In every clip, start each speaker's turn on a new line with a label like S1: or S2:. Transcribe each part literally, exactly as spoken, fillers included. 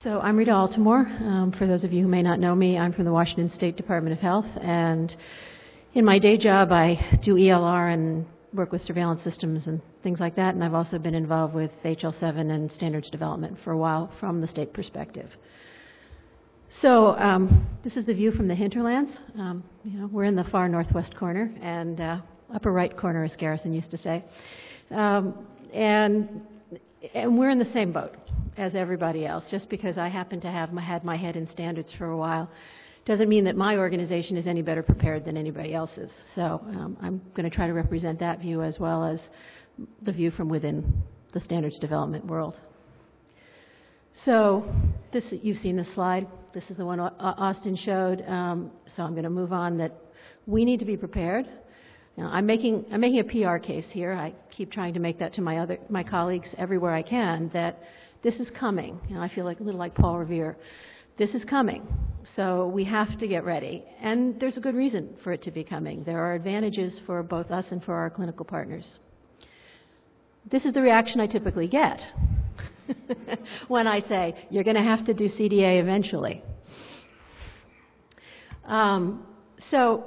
S1: So I'm Rita Altimore. Um, for those of you who may not know me, I'm from the Washington State Department of Health, and in my day job I do E L R and work with surveillance systems and things like that, and I've also been involved with H L seven and standards development for a while from the state perspective. So um, this is the view from the hinterlands. Um, you know, we're in the far northwest corner, and uh, upper right corner, as Garrison used to say. Um, and, and we're in the same boat as everybody else. Just because I happen to have my, had my head in standards for a while doesn't mean that my organization is any better prepared than anybody else's. So um, I'm going to try to represent that view as well as the view from within the standards development world. So this, you've seen this slide. This is the one Austin showed. Um, so I'm going to move on that we need to be prepared. Now, I'm making I'm making a P R case here. I keep trying to make that to my other my colleagues everywhere I can that this is coming. You know, I feel like a little like Paul Revere. This is coming. So we have to get ready. And there's a good reason for it to be coming. There are advantages for both us and for our clinical partners. This is the reaction I typically get when I say, you're going to have to do C D A eventually. Um, so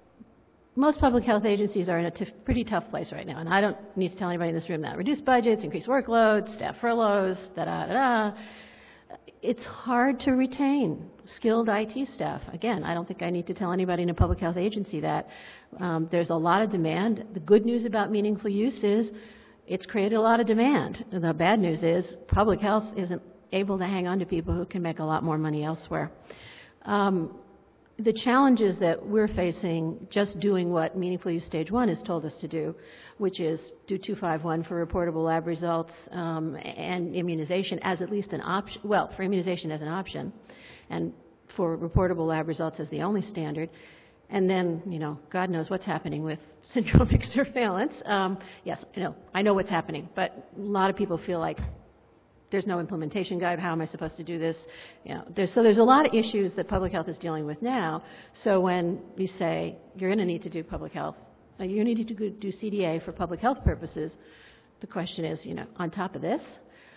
S1: most public health agencies are in a t- pretty tough place right now, and I don't need to tell anybody in this room that. Reduced budgets, increased workloads, staff furloughs, da-da-da-da. It's hard to retain skilled I T staff. Again, I don't think I need to tell anybody in a public health agency that. Um, there's a lot of demand. The good news about meaningful use is it's created a lot of demand. The bad news is public health isn't able to hang on to people who can make a lot more money elsewhere. Um, the challenges that we're facing just doing what Meaningful Use Stage one has told us to do, which is do two five one for reportable lab results um, and immunization as at least an option, well, for immunization as an option, and for reportable lab results as the only standard. And then, you know, God knows what's happening with syndromic surveillance. Um, yes, you know, I know what's happening, but a lot of people feel like there's no implementation guide. How am I supposed to do this? You know, there's, so there's a lot of issues that public health is dealing with now. So when you say you're going to need to do public health, uh, you need to do C D A for public health purposes, the question is, you know, on top of this.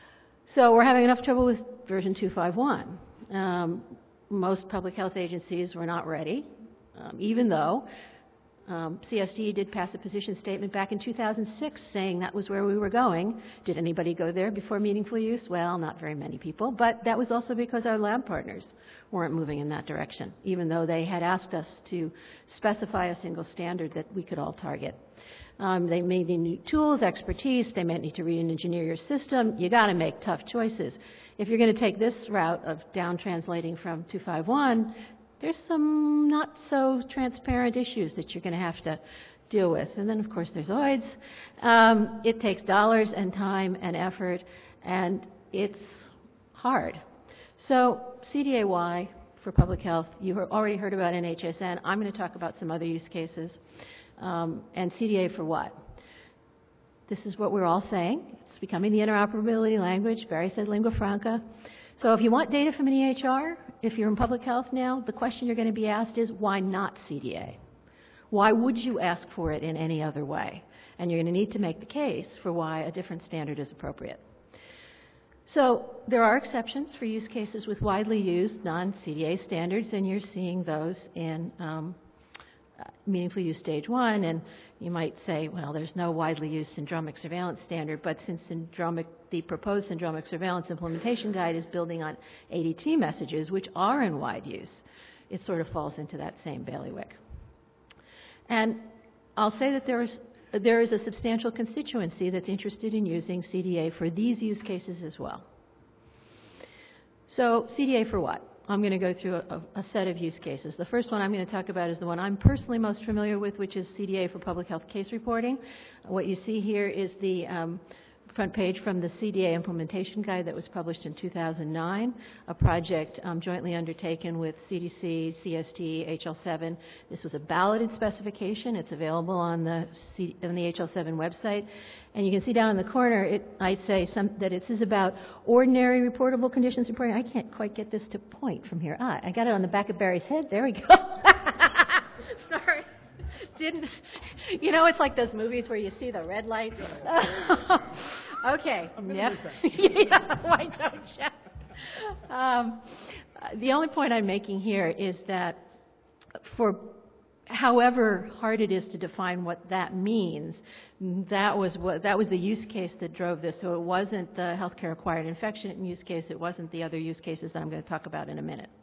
S1: So we're having enough trouble with version two five one. Um, most public health agencies were not ready, um, even though Um, C S D did pass a position statement back in two thousand six saying that was where we were going. Did anybody go there before meaningful use? Well, not very many people, but that was also because our lab partners weren't moving in that direction, even though they had asked us to specify a single standard that we could all target. Um, they may need new tools, expertise, they might need to re-engineer your system. You got to make tough choices. If you're going to take this route of down translating from two five one, there's some not so transparent issues that you're going to have to deal with. And then, of course, there's O I D S. Um, it takes dollars and time and effort, and it's hard. So C D A Y for public health, you already heard about N H S N. I'm going to talk about some other use cases. Um, and C D A for what? This is what we're all saying. It's becoming the interoperability language. Barry said lingua franca. So if you want data from an E H R, if you're in public health now, the question you're going to be asked is, why not C D A? Why would you ask for it in any other way? And you're going to need to make the case for why a different standard is appropriate. So there are exceptions for use cases with widely used non-C D A standards, and you're seeing those in um, Meaningful Use Stage one, and you might say, well, there's no widely used syndromic surveillance standard, but since syndromic, the proposed syndromic surveillance implementation guide is building on A D T messages, which are in wide use, it sort of falls into that same bailiwick. And I'll say that there is, there is a substantial constituency that's interested in using C D A for these use cases as well. So C D A for what? I'm going to go through a, a set of use cases. The first one I'm going to talk about is the one I'm personally most familiar with, which is C D A for public health case reporting. What you see here is the um, front page from the C D A implementation guide that was published in two thousand nine, a project um, jointly undertaken with C D C, C S T, H L seven. This was a balloted specification. It's available on the, C on the H L seven website. And you can see down in the corner, it, I say some, that it is about ordinary reportable conditions reporting. I can't quite get this to point from here. Ah, I got it on the back of Barry's head. There we go. Sorry. Didn't, you know, it's like those movies where you see the red lights. Okay.
S2: I'm
S1: Yep.
S2: yeah,
S1: why don't you? um, the only point I'm making here is that for however hard it is to define what that means, that was what that was the use case that drove this. So it wasn't the healthcare acquired infection use case. It wasn't the other use cases that I'm going to talk about in a minute.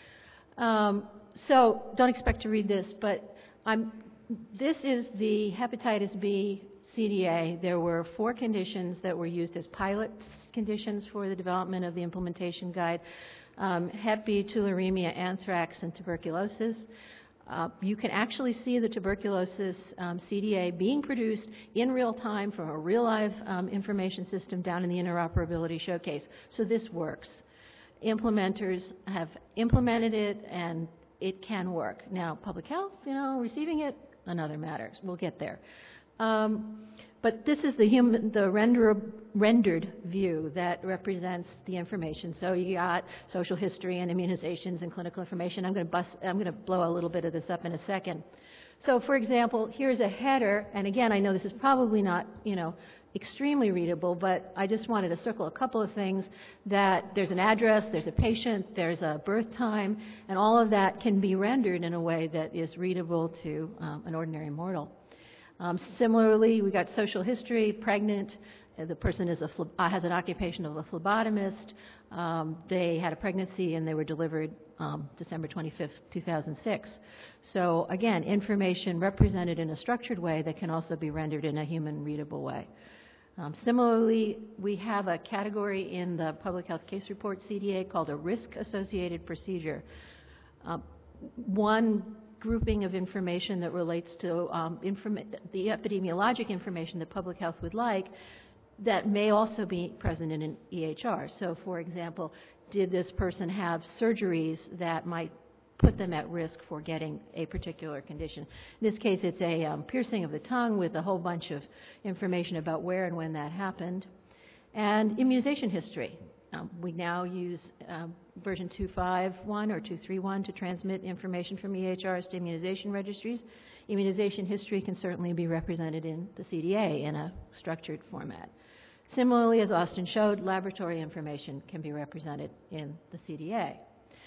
S1: Um, so don't expect to read this, but I'm, this is the hepatitis B C D A. There were four conditions that were used as pilot conditions for the development of the implementation guide: um, Hep B, tularemia, anthrax, and tuberculosis. Uh, you can actually see the tuberculosis um, C D A being produced in real time from a real live um, information system down in the interoperability showcase. So this works. Implementers have implemented it, and it can work. Now, public health, you know, receiving it, another matter. We'll get there. Um, but this is the human, the render, rendered view that represents the information. So you got social history and immunizations and clinical information. I'm going to bust, I'm going to blow a little bit of this up in a second. So, for example, here's a header, and again, I know this is probably not, you know, extremely readable, but I just wanted to circle a couple of things: that there's an address, there's a patient, there's a birth time, and all of that can be rendered in a way that is readable to um, an ordinary mortal. Um, similarly, we got social history: pregnant, uh, the person is a uh, has an occupation of a phlebotomist, um, they had a pregnancy and they were delivered um, December twenty-fifth, two thousand six. So again, information represented in a structured way that can also be rendered in a human readable way. Um, similarly, we have a category in the Public Health Case Report C D A called a risk-associated procedure. Uh, one grouping of information that relates to um, informa the epidemiologic information that public health would like that may also be present in an E H R. So, for example, did this person have surgeries that might put them at risk for getting a particular condition? In this case, it's a um, piercing of the tongue with a whole bunch of information about where and when that happened. And immunization history. Um, we now use um, version two fifty-one or two thirty-one to transmit information from E H Rs to immunization registries. Immunization history can certainly be represented in the C D A in a structured format. Similarly, as Austin showed, laboratory information can be represented in the C D A.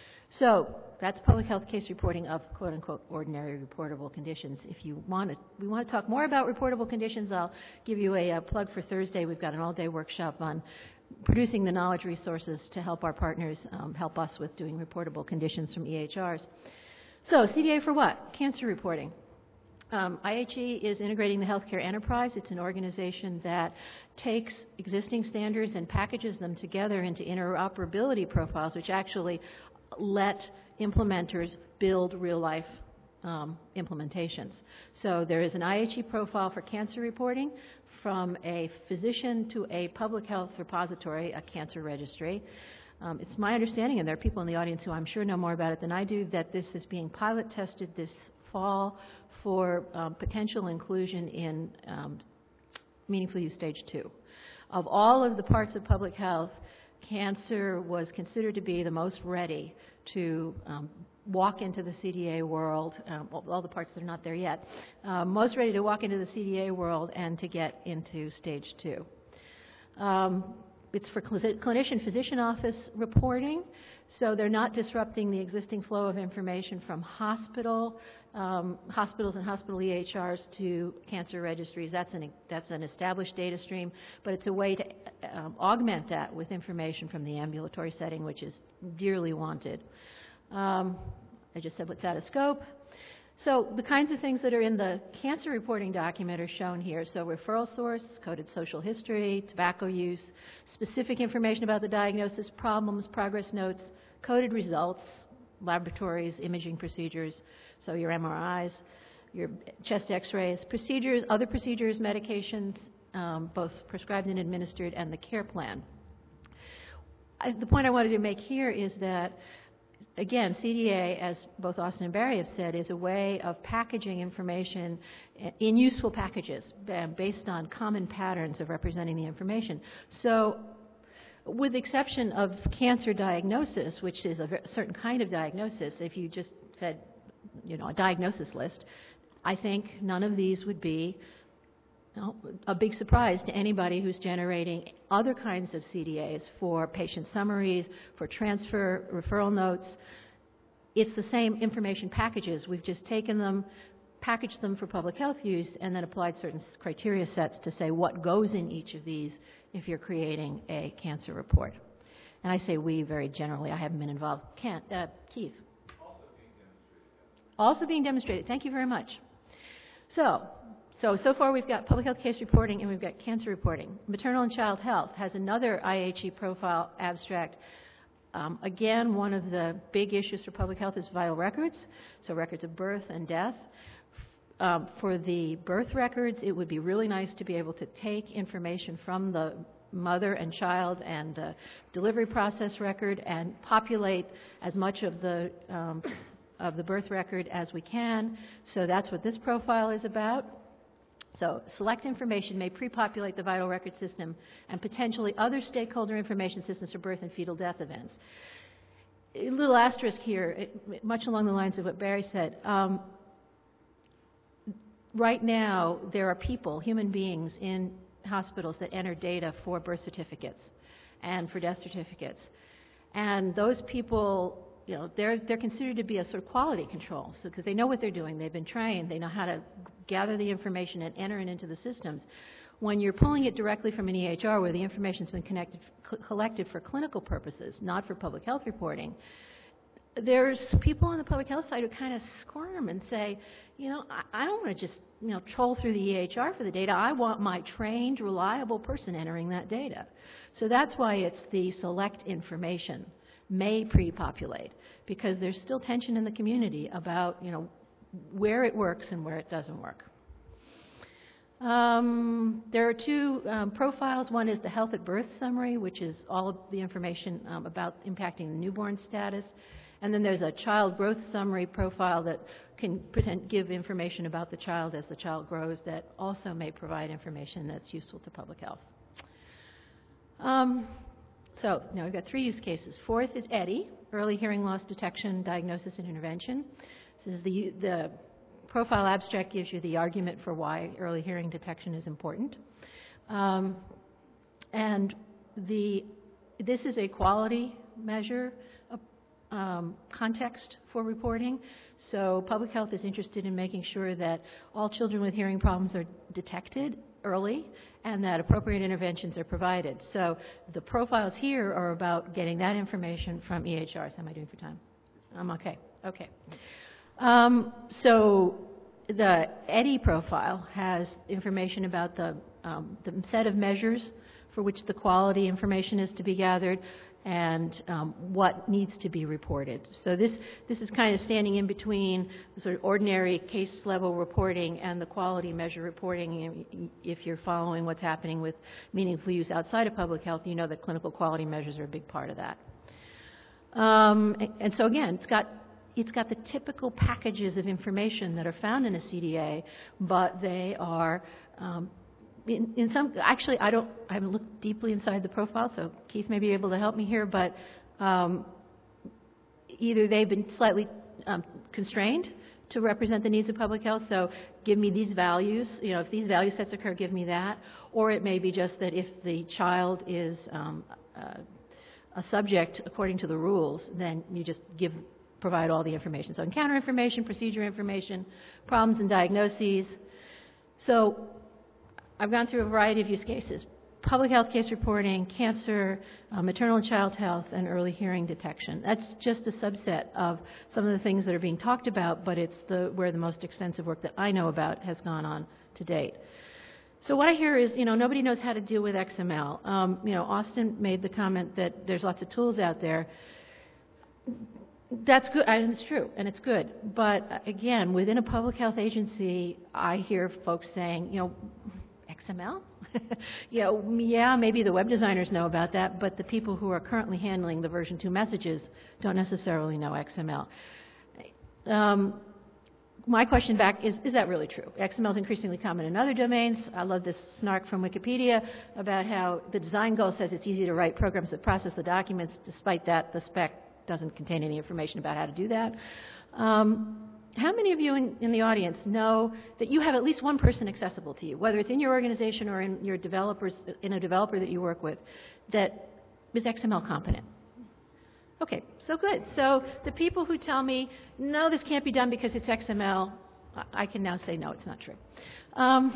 S1: So that's public health case reporting of quote-unquote ordinary reportable conditions. If you want to, we want to talk more about reportable conditions, I'll give you a, a plug for Thursday. We've got an all-day workshop on producing the knowledge resources to help our partners um, help us with doing reportable conditions from E H Rs. So C D A for what? Cancer reporting. Um, I H E is integrating the healthcare enterprise. It's an organization that takes existing standards and packages them together into interoperability profiles, which actually let implementers build real-life um, implementations. So there is an I H E profile for cancer reporting from a physician to a public health repository, a cancer registry. Um, it's my understanding, and there are people in the audience who I'm sure know more about it than I do, that this is being pilot tested this fall for um, potential inclusion in um, meaningful use stage two. Of all of the parts of public health, cancer was considered to be the most ready to um, walk into the C D A world, um, all the parts that are not there yet, uh, most ready to walk into the C D A world and to get into stage two. Um, it's for cl clinician physician office reporting, so they're not disrupting the existing flow of information from hospital, um, hospitals and hospital E H Rs to cancer registries. That's an, that's an established data stream, but it's a way to um, augment that with information from the ambulatory setting, which is dearly wanted. Um, I just said what's out of scope. So the kinds of things that are in the cancer reporting document are shown here. So referral source, coded social history, tobacco use, specific information about the diagnosis, problems, progress notes, coded results, laboratories, imaging procedures, so your M R Is, your chest x-rays, procedures, other procedures, medications, um, both prescribed and administered, and the care plan. I, the point I wanted to make here is that, again, C D A, as both Austin and Barry have said, is a way of packaging information in useful packages based on common patterns of representing the information. So, with the exception of cancer diagnosis, which is a certain kind of diagnosis, if you just said, you know, a diagnosis list, I think none of these would be know, a big surprise to anybody who's generating other kinds of C D As for patient summaries, for transfer, referral notes. It's the same information packages. We've just taken them, packaged them for public health use, and then applied certain criteria sets to say what goes in each of these if you're creating a cancer report. And I say we very generally. I haven't been involved. Kent, uh, Keith.
S2: Also being demonstrated.
S1: Also being demonstrated. Thank you very much. So, so, so far we've got public health case reporting and we've got cancer reporting. Maternal and child health has another I H E profile abstract. Um, again, one of the big issues for public health is vital records, so records of birth and death. Um, for the birth records, it would be really nice to be able to take information from the mother and child and uh, delivery process record and populate as much of the um, of the birth record as we can. So that's what this profile is about. So select information may pre-populate the vital record system and potentially other stakeholder information systems for birth and fetal death events. A little asterisk here, it, much along the lines of what Barry said. Um, right now, there are people, human beings, in hospitals that enter data for birth certificates and for death certificates. And those people, you know, they're, they're considered to be a sort of quality control, so because they know what they're doing, they've been trained, they know how to gather the information and enter it into the systems. When you're pulling it directly from an E H R where the information's been connected, collected for clinical purposes, not for public health reporting, there's people on the public health side who kind of squirm and say, you know, I, I don't want to just, you know, troll through the E H R for the data. I want my trained, reliable person entering that data. So that's why it's the select information may pre-populate, because there's still tension in the community about, you know, where it works and where it doesn't work. Um, there are two um, profiles. One is the health at birth summary, which is all of the information um, about impacting the newborn status. And then there's a child growth summary profile that can pretend, give information about the child as the child grows that also may provide information that's useful to public health. Um, so now we've got three use cases. Fourth is E D I, early hearing loss detection, diagnosis, and intervention. This is the, the profile abstract gives you the argument for why early hearing detection is important. Um, and the, this is a quality measure um, context for reporting. So public health is interested in making sure that all children with hearing problems are detected early and that appropriate interventions are provided. So the profiles here are about getting that information from E H Rs. How am I doing for time? I'm okay. Okay. Um, so the E D I profile has information about the, um, the set of measures for which the quality information is to be gathered and um, what needs to be reported. So this, this is kind of standing in between the sort of ordinary case level reporting and the quality measure reporting. If you're following what's happening with meaningful use outside of public health, you know that clinical quality measures are a big part of that. Um, and so again, it's got It's got the typical packages of information that are found in a C D A, but they are, um, in, in some, actually I don't, I haven't looked deeply inside the profile, so Keith may be able to help me here, but um, either they've been slightly um, constrained to represent the needs of public health, so give me these values, you know, if these value sets occur, give me that, or it may be just that if the child is um, uh, a subject according to the rules, then you just give provide all the information. So encounter information, procedure information, problems and diagnoses. So I've gone through a variety of use cases. Public health case reporting, cancer, uh, maternal and child health, and early hearing detection. That's just a subset of some of the things that are being talked about, but it's the, where the most extensive work that I know about has gone on to date. So what I hear is, you know, nobody knows how to deal with X M L. Um, you know, Austin made the comment that there's lots of tools out there. That's good, and it's true, and it's good. But again, within a public health agency, I hear folks saying, you know, X M L? you know, yeah, maybe the web designers know about that, but the people who are currently handling the version two messages don't necessarily know X M L. Um, my question back is, is that really true? X M L is increasingly common in other domains. I love this snark from Wikipedia about how the design goal says it's easy to write programs that process the documents. Despite that, the spec doesn't contain any information about how to do that. Um, how many of you in, in the audience know that you have at least one person accessible to you, whether it's in your organization or in your developers, in a developer that you work with, that is X M L competent? Okay, so good. So the people who tell me, no, this can't be done because it's X M L, I can now say, no, it's not true. Um,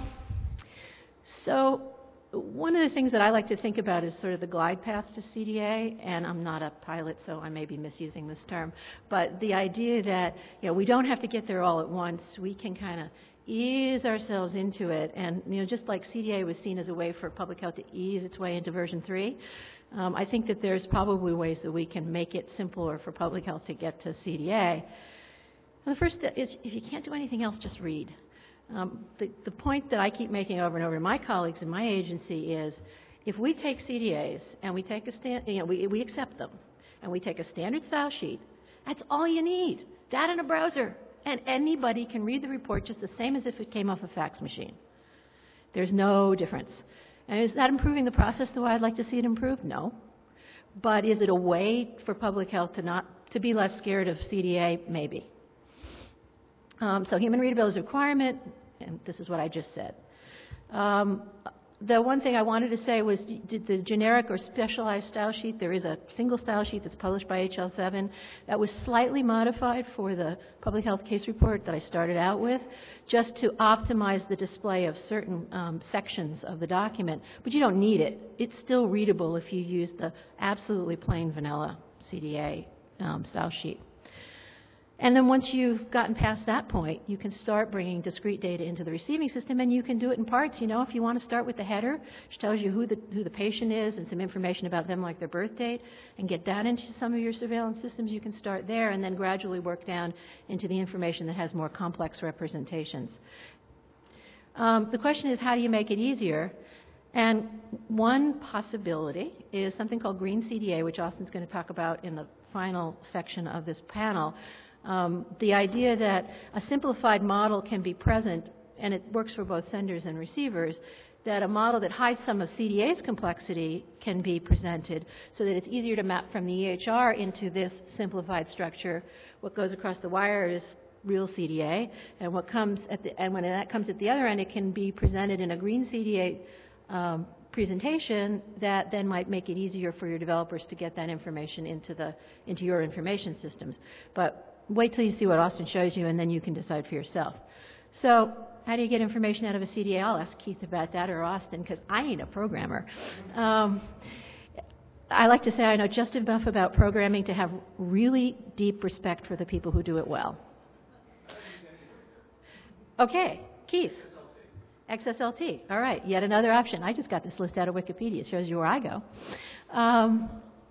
S1: so one of the things that I like to think about is sort of the glide path to C D A, and I'm not a pilot, so I may be misusing this term, but the idea that, you know, we don't have to get there all at once. We can kind of ease ourselves into it, and, you know, just like C D A was seen as a way for public health to ease its way into version three, um, I think that there's probably ways that we can make it simpler for public health to get to C D A. The first is, if you can't do anything else, just read. Um, the, the point that I keep making over and over to my colleagues in my agency is, if we take C D As and we take a stand, you know, we, we accept them, and we take a standard style sheet, that's all you need. Data in a browser, and anybody can read the report just the same as if it came off a fax machine. There's no difference. And is that improving the process the way I'd like to see it improved? No. But is it a way for public health to not to be less scared of C D A? Maybe. Um, so human readability is a requirement, and this is what I just said. Um, the one thing I wanted to say was, did the generic or specialized style sheet, there is a single style sheet that's published by H L seven that was slightly modified for the public health case report that I started out with, just to optimize the display of certain um, sections of the document, but you don't need it. It's still readable if you use the absolutely plain vanilla C D A um, style sheet. And then once you've gotten past that point, you can start bringing discrete data into the receiving system, and you can do it in parts. You know, if you want to start with the header, which tells you who the, who the patient is and some information about them, like their birth date, and get that into some of your surveillance systems, you can start there and then gradually work down into the information that has more complex representations. Um, the question is, how do you make it easier? And one possibility is something called Green C D A, which Austin's going to talk about in the final section of this panel. Um, the idea that a simplified model can be present, and it works for both senders and receivers, that a model that hides some of C D A's complexity can be presented so that it's easier to map from the E H R into this simplified structure. What goes across the wire is real C D A, and what comes at the, and when that comes at the other end, it can be presented in a green C D A um, presentation that then might make it easier for your developers to get that information into the into your information systems. But wait till you see what Austin shows you, and then you can decide for yourself. So how do you get information out of a C D A? I'll ask Keith about that, or Austin, because I ain't a programmer. Um, I like to say I know just enough about programming to have really deep respect for the people who do it well. Okay, Keith. X S L T. All right, yet another option. I just got this list out of Wikipedia. It shows you where I go. Um,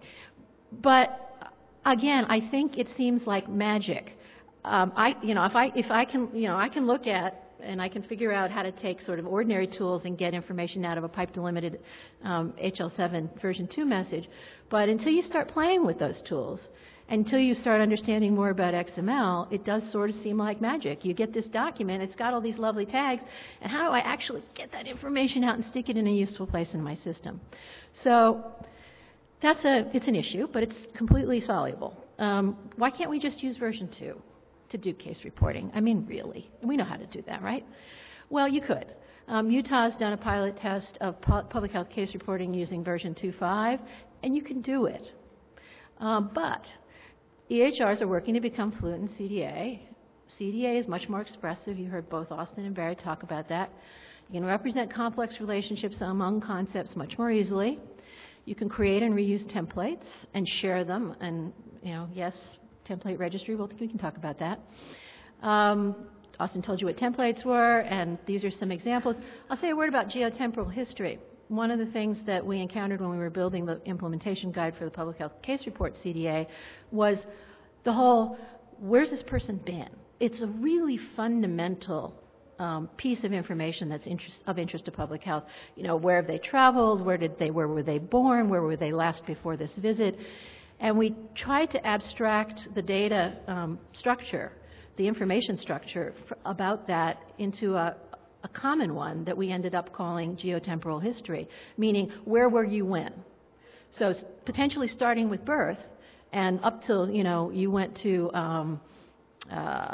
S1: but again, I think it seems like magic. Um, I, you know, if I, if I can, you know, I can look at and I can figure out how to take sort of ordinary tools and get information out of a pipe delimited um, H L seven version two message. But until you start playing with those tools, until you start understanding more about X M L, it does sort of seem like magic. You get this document, it's got all these lovely tags, and how do I actually get that information out and stick it in a useful place in my system? So that's a, it's an issue, but it's completely soluble. Um, why can't we just use version two to do case reporting? I mean, really, we know how to do that, right? Well, you could. Um, Utah's done a pilot test of pu public health case reporting using version two point five, and you can do it. Um, but E H Rs are working to become fluent in C D A. C D A is much more expressive. You heard both Austin and Barry talk about that. You can represent complex relationships among concepts much more easily. You can create and reuse templates and share them. And, you know, yes, template registry, well, we can talk about that. Um, Austin told you what templates were, and these are some examples. I'll say a word about geotemporal history. One of the things that we encountered when we were building the implementation guide for the public health case report C D A was the whole, where's this person been? It's a really fundamental um, piece of information that's interest, of interest to public health. You know, where have they traveled? Where did they? Where were they born? Where were they last before this visit? And we tried to abstract the data um, structure, the information structure about that into a, a common one that we ended up calling geotemporal history, meaning where were you when? So potentially starting with birth and up till, you know, you went to um, uh,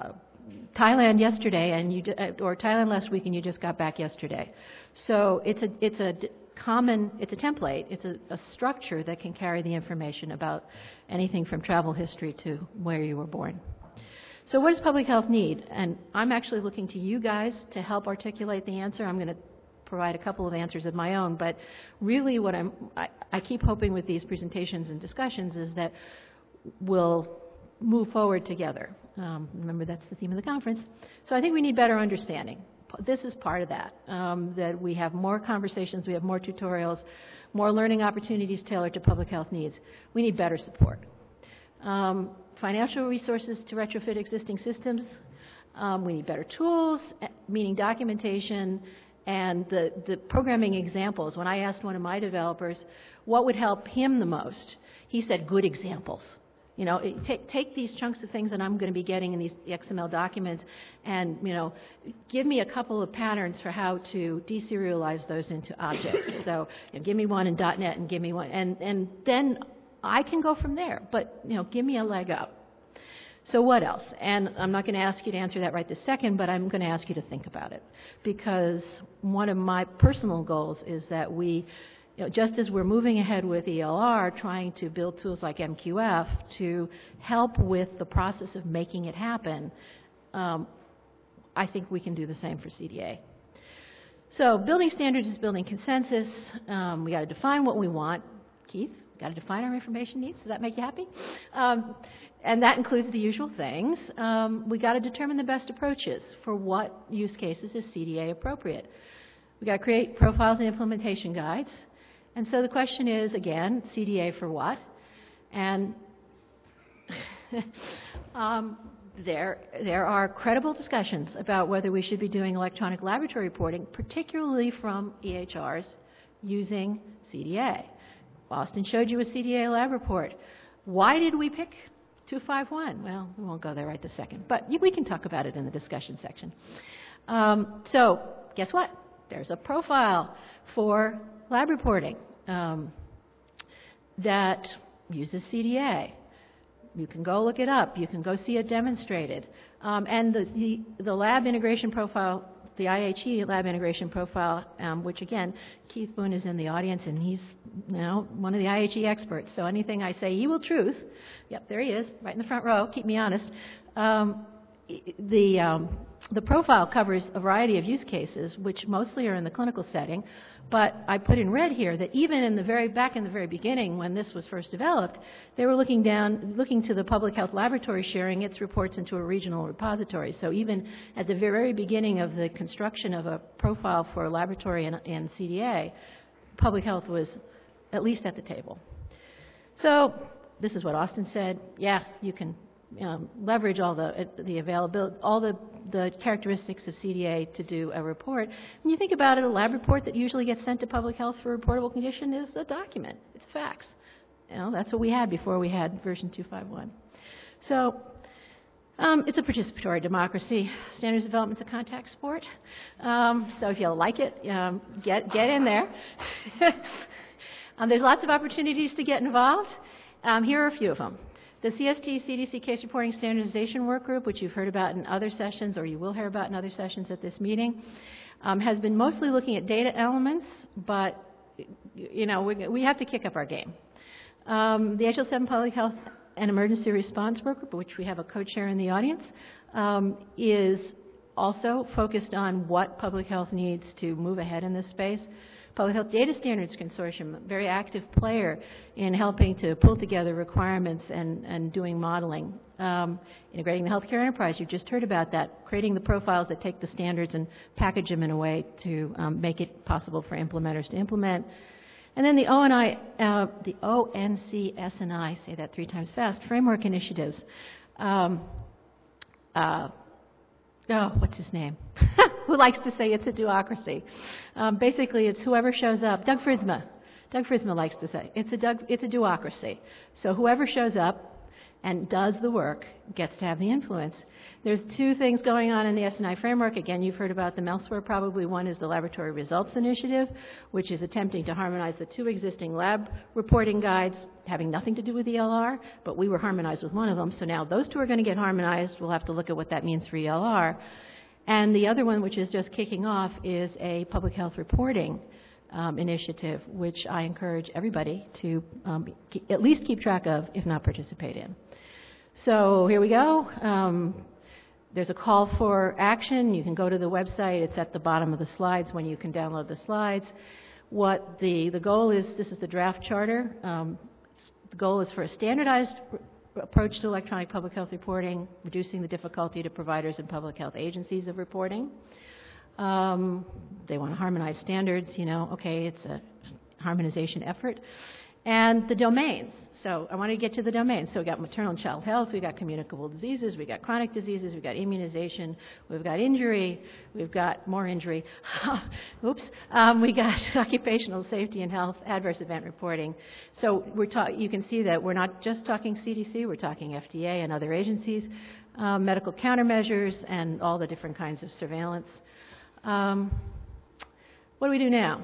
S1: Thailand yesterday, and you, or Thailand last week, and you just got back yesterday. So it's a, it's a common, it's a template, it's a, a structure that can carry the information about anything from travel history to where you were born. So what does public health need? And I'm actually looking to you guys to help articulate the answer. I'm going to provide a couple of answers of my own, but really what I'm, I, I keep hoping with these presentations and discussions is that we'll move forward together. Um, remember, that's the theme of the conference. So I think we need better understanding. This is part of that, um, that we have more conversations, we have more tutorials, more learning opportunities tailored to public health needs. We need better support. Um, financial resources to retrofit existing systems. Um, we need better tools, meaning documentation, and the, the programming examples. When I asked one of my developers what would help him the most, he said good examples. You know, it, take, take these chunks of things that I'm going to be getting in these X M L documents and, you know, give me a couple of patterns for how to deserialize those into objects. So, you know, give me one in dot net and give me one, and, and then I can go from there, but, you know, give me a leg up. So what else? And I'm not going to ask you to answer that right this second, but I'm going to ask you to think about it. Because one of my personal goals is that we, you know, just as we're moving ahead with E L R, trying to build tools like M Q F to help with the process of making it happen, um, I think we can do the same for C D A. So building standards is building consensus. Um, we got to define what we want. Keith, got to define our information needs. Does that make you happy? Um, and that includes the usual things. Um, we got to determine the best approaches for what use cases is C D A appropriate. We got to create profiles and implementation guides. And so the question is, again, C D A for what? And um, there, there are credible discussions about whether we should be doing electronic laboratory reporting, particularly from E H Rs using C D A. Austin showed you a C D A lab report. Why did we pick two five one? Well, we won't go there right this second, but we can talk about it in the discussion section. Um, so guess what? There's a profile for lab reporting um, that uses C D A. You can go look it up. You can go see it demonstrated. Um, and the, the, the lab integration profile, the I H E lab integration profile, um, which again, Keith Boone is in the audience and he's you know, one of the I H E experts. So anything I say, he will truth. Yep, there he is, right in the front row. Keep me honest. Um, the, um, the profile covers a variety of use cases, which mostly are in the clinical setting. But I put in red here that even in the very back in the very beginning, when this was first developed, they were looking down, looking to the public health laboratory sharing its reports into a regional repository. So even at the very beginning of the construction of a profile for a laboratory and, and C D A, public health was at least at the table. So this is what Austin said. Yeah, you can um, leverage all the the availability, all the the characteristics of C D A to do a report. When you think about it, a lab report that usually gets sent to public health for a reportable condition is a document. It's facts. You know, that's what we had before we had version two five one. So um, it's a participatory democracy. Standards development's a contact sport. Um, so if you like it, um, get get in there. um, there's lots of opportunities to get involved. Um, here are a few of them. The C S T C D C Case Reporting Standardization Work Group, which you've heard about in other sessions or you will hear about in other sessions at this meeting, um, has been mostly looking at data elements, but you know, we, we have to kick up our game. Um, the H L seven Public Health and Emergency Response Work Group, which we have a co-chair in the audience, um, is also focused on what public health needs to move ahead in this space. Public Health Data Standards Consortium, a very active player in helping to pull together requirements and, and doing modeling. Um, integrating the healthcare enterprise, you just heard about that, creating the profiles that take the standards and package them in a way to um, make it possible for implementers to implement. And then the O N I, uh, the O N C S and I, say that three times fast, framework initiatives. Um, uh, oh, what's his name? Who likes to say it's a duocracy. Um, basically, it's whoever shows up. Doug Frisma. Doug Frisma likes to say it's a, Doug, it's a duocracy. So whoever shows up and does the work gets to have the influence. There's two things going on in the S and I framework. Again, you've heard about them elsewhere probably. One is the Laboratory Results Initiative, which is attempting to harmonize the two existing lab reporting guides having nothing to do with E L R, but we were harmonized with one of them, so now those two are going to get harmonized. We'll have to look at what that means for E L R. And the other one, which is just kicking off, is a public health reporting um, initiative, which I encourage everybody to um, ke- at least keep track of, if not participate in. So here we go. Um, there's a call for action. You can go to the website. It's at the bottom of the slides when you can download the slides. What the, the goal is, this is the draft charter. Um, the goal is for a standardized approach to electronic public health reporting, reducing the difficulty to providers and public health agencies of reporting. Um, they want to harmonize standards, you know, okay, it's a harmonization effort. And the domains. So I want to get to the domains. So we've got maternal and child health, we've got communicable diseases, we've got chronic diseases, we've got immunization, we've got injury, we've got more injury, oops, um, we got occupational safety and health, adverse event reporting. So we're ta- you can see that we're not just talking C D C, we're talking F D A and other agencies, um, medical countermeasures, and all the different kinds of surveillance. Um, what do we do now?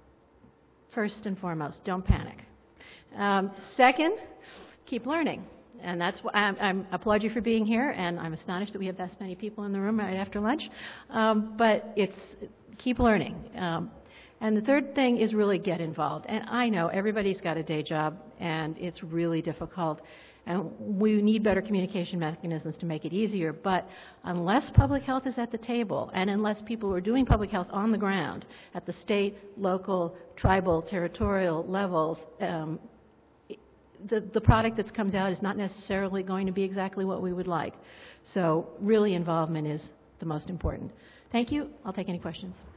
S1: First and foremost, don't panic. Um, second, keep learning. And that's why I'm, I'm applaud you for being here, and I'm astonished that we have that many people in the room right after lunch. Um, but it's keep learning. Um, and the third thing is really get involved. And I know everybody's got a day job, and it's really difficult. And we need better communication mechanisms to make it easier. But unless public health is at the table, and unless people are doing public health on the ground at the state, local, tribal, territorial levels, um, the, the product that comes out is not necessarily going to be exactly what we would like. So really involvement is the most important. Thank you. I'll take any questions.